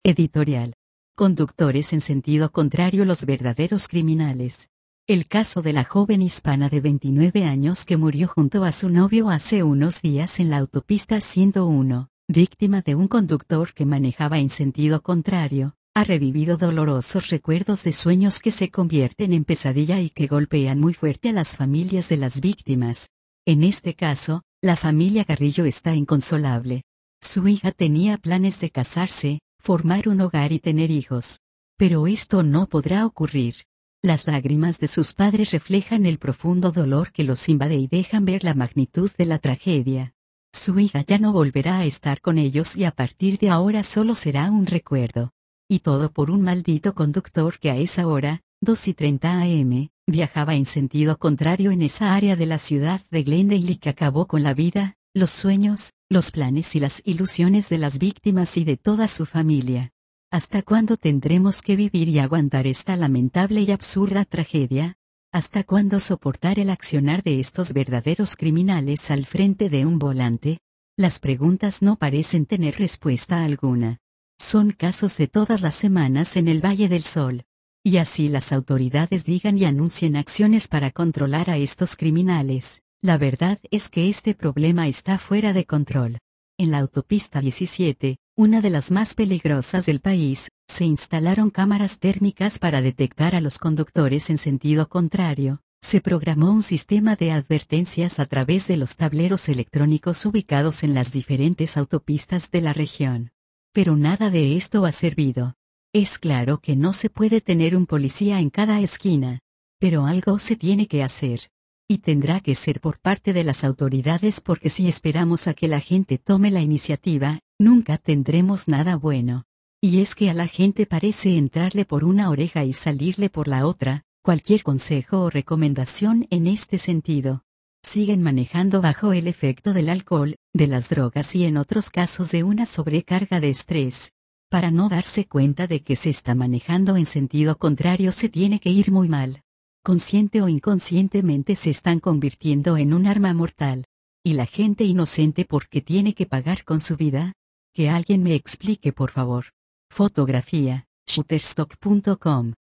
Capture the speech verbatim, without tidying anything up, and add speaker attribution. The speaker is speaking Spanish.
Speaker 1: Editorial. Conductores en sentido contrario, los verdaderos criminales. El caso de la joven hispana de veintinueve años que murió junto a su novio hace unos días en la autopista ciento uno, víctima de un conductor que manejaba en sentido contrario, ha revivido dolorosos recuerdos de sueños que se convierten en pesadilla y que golpean muy fuerte a las familias de las víctimas. En este caso, la familia Carrillo está inconsolable. Su hija tenía planes de casarse, formar un hogar y tener hijos. Pero esto no podrá ocurrir. Las lágrimas de sus padres reflejan el profundo dolor que los invade y dejan ver la magnitud de la tragedia. Su hija ya no volverá a estar con ellos y a partir de ahora solo será un recuerdo. Y todo por un maldito conductor que a esa hora, dos y treinta a eme, viajaba en sentido contrario en esa área de la ciudad de Glendale y que acabó con la vida, los sueños, los planes y las ilusiones de las víctimas y de toda su familia. ¿Hasta cuándo tendremos que vivir y aguantar esta lamentable y absurda tragedia? ¿Hasta cuándo soportar el accionar de estos verdaderos criminales al frente de un volante? Las preguntas no parecen tener respuesta alguna. Son casos de todas las semanas en el Valle del Sol. Y así las autoridades digan y anuncien acciones para controlar a estos criminales. La verdad es que este problema está fuera de control. En la autopista diecisiete, una de las más peligrosas del país, se instalaron cámaras térmicas para detectar a los conductores en sentido contrario. Se programó un sistema de advertencias a través de los tableros electrónicos ubicados en las diferentes autopistas de la región. Pero nada de esto ha servido. Es claro que no se puede tener un policía en cada esquina. Pero algo se tiene que hacer. Y tendrá que ser por parte de las autoridades porque si esperamos a que la gente tome la iniciativa, nunca tendremos nada bueno. Y es que a la gente parece entrarle por una oreja y salirle por la otra. Cualquier consejo o recomendación en este sentido. Siguen manejando bajo el efecto del alcohol, de las drogas y en otros casos de una sobrecarga de estrés. Para no darse cuenta de que se está manejando en sentido contrario se tiene que ir muy mal. Consciente o inconscientemente se están convirtiendo en un arma mortal. ¿Y la gente inocente por qué tiene que pagar con su vida? Que alguien me explique por favor. Fotografía, shutterstock punto com